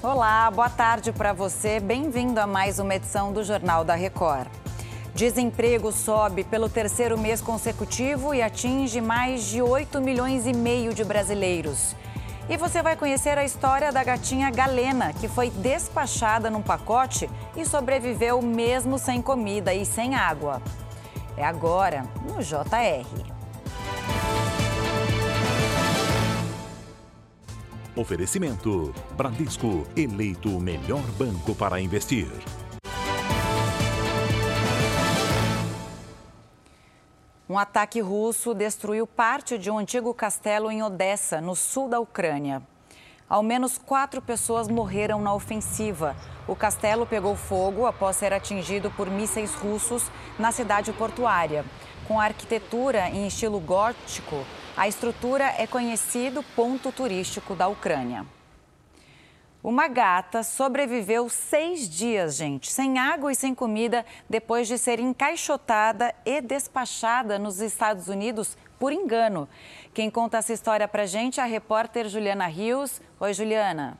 Olá, boa tarde para você. Bem-vindo a mais uma edição do Jornal da Record. Desemprego sobe pelo terceiro mês consecutivo e atinge mais de 8,5 milhões de brasileiros. E você vai conhecer a história da gatinha Galena, que foi despachada num pacote e sobreviveu mesmo sem comida e sem água. É agora no JR. Oferecimento: Bradesco, eleito o melhor banco para investir. Um ataque russo destruiu parte de um antigo castelo em Odessa, no sul da Ucrânia. Ao menos 4 pessoas morreram na ofensiva. O castelo pegou fogo após ser atingido por mísseis russos na cidade portuária. Com a arquitetura em estilo gótico, a estrutura é conhecido ponto turístico da Ucrânia. Uma gata sobreviveu 6 dias, gente, sem água e sem comida, depois de ser encaixotada e despachada nos Estados Unidos por engano. Quem conta essa história pra gente é a repórter Juliana Rios. Oi, Juliana.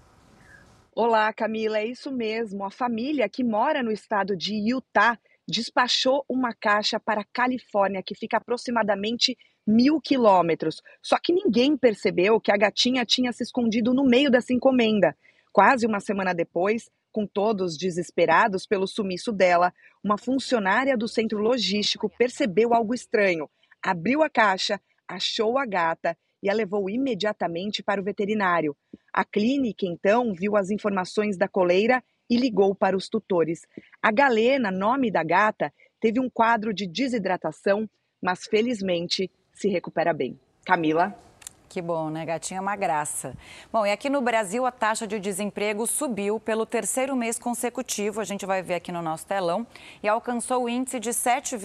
Olá, Camila, é isso mesmo. A família que mora no estado de Utah despachou uma caixa para a Califórnia, que fica aproximadamente 1.000 quilômetros. Só que ninguém percebeu que a gatinha tinha se escondido no meio dessa encomenda. Quase uma semana depois, com todos desesperados pelo sumiço dela, uma funcionária do centro logístico percebeu algo estranho. Abriu a caixa, achou a gata e a levou imediatamente para o veterinário. A clínica, então, viu as informações da coleira e ligou para os tutores. A Galena, nome da gata, teve um quadro de desidratação, mas felizmente se recupera bem. Camila? Que bom, né? Gatinha é uma graça. Bom, e aqui no Brasil a taxa de desemprego subiu pelo terceiro mês consecutivo, a gente vai ver aqui no nosso telão, e alcançou o índice de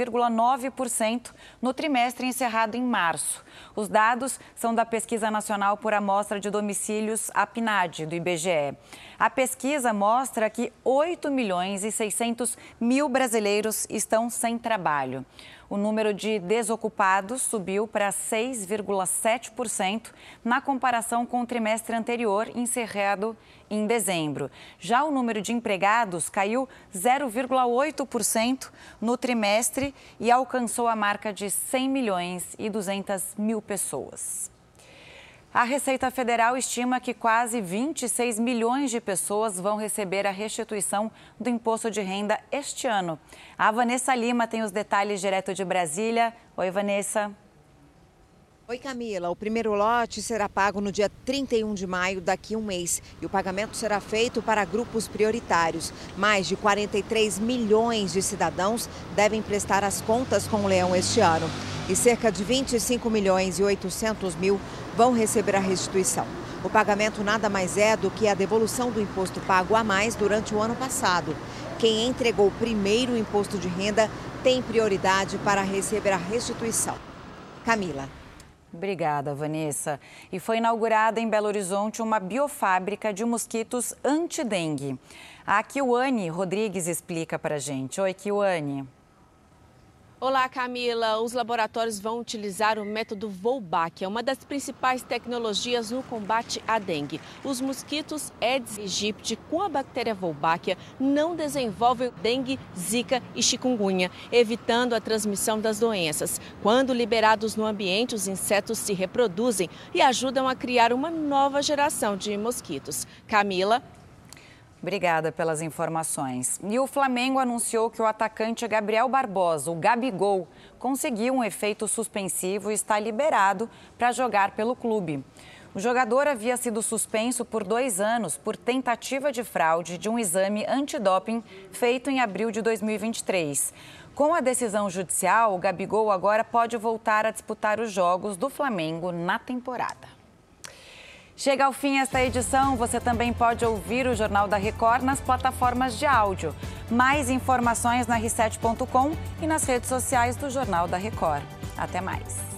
7,9% no trimestre encerrado em março. Os dados são da Pesquisa Nacional por Amostra de Domicílios, a PNAD, do IBGE. A pesquisa mostra que 8.600.000 brasileiros estão sem trabalho. O número de desocupados subiu para 6,7% na comparação com o trimestre anterior, encerrado em dezembro. Já o número de empregados caiu 0,8% no trimestre e alcançou a marca de 100.200.000 pessoas. A Receita Federal estima que quase 26 milhões de pessoas vão receber a restituição do imposto de renda este ano. A Vanessa Lima tem os detalhes direto de Brasília. Oi, Vanessa. Oi, Camila. O primeiro lote será pago no dia 31 de maio, daqui a um mês. E o pagamento será feito para grupos prioritários. Mais de 43 milhões de cidadãos devem prestar as contas com o leão este ano. E cerca de 25.800.000 vão receber a restituição. O pagamento nada mais é do que a devolução do imposto pago a mais durante o ano passado. Quem entregou primeiro o imposto de renda tem prioridade para receber a restituição. Camila. Obrigada, Vanessa. E foi inaugurada em Belo Horizonte uma biofábrica de mosquitos anti-dengue. A Kiwane Rodrigues explica para a gente. Oi, Kiwane. Olá, Camila. Os laboratórios vão utilizar o método Wolbachia, uma das principais tecnologias no combate à dengue. Os mosquitos Aedes aegypti com a bactéria Wolbachia não desenvolvem dengue, zika e chikungunya, evitando a transmissão das doenças. Quando liberados no ambiente, os insetos se reproduzem e ajudam a criar uma nova geração de mosquitos. Camila. Obrigada pelas informações. E o Flamengo anunciou que o atacante Gabriel Barbosa, o Gabigol, conseguiu um efeito suspensivo e está liberado para jogar pelo clube. O jogador havia sido suspenso por 2 anos por tentativa de fraude de um exame antidoping feito em abril de 2023. Com a decisão judicial, o Gabigol agora pode voltar a disputar os jogos do Flamengo na temporada. Chega ao fim esta edição, você também pode ouvir o Jornal da Record nas plataformas de áudio. Mais informações na r7.com e nas redes sociais do Jornal da Record. Até mais.